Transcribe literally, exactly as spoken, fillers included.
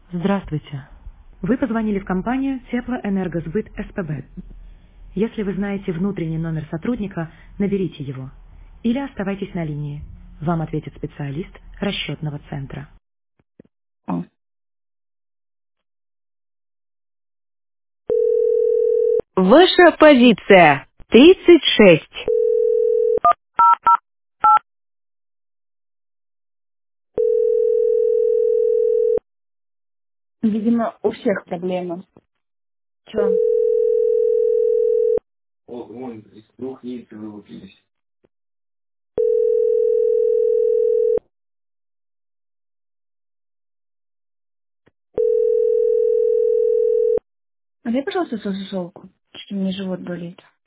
Здравствуйте. Вы позвонили в компанию Теплоэнергосбыт СПБ. Если вы знаете внутренний номер сотрудника, наберите его. Или оставайтесь на линии. Вам ответит специалист расчетного центра. О. Ваша позиция тридцать шесть. Видимо, у всех проблема. Че? О, вон, из двух яиц вылупились. А дай, пожалуйста, сосусолку. Что-то мне живот болит.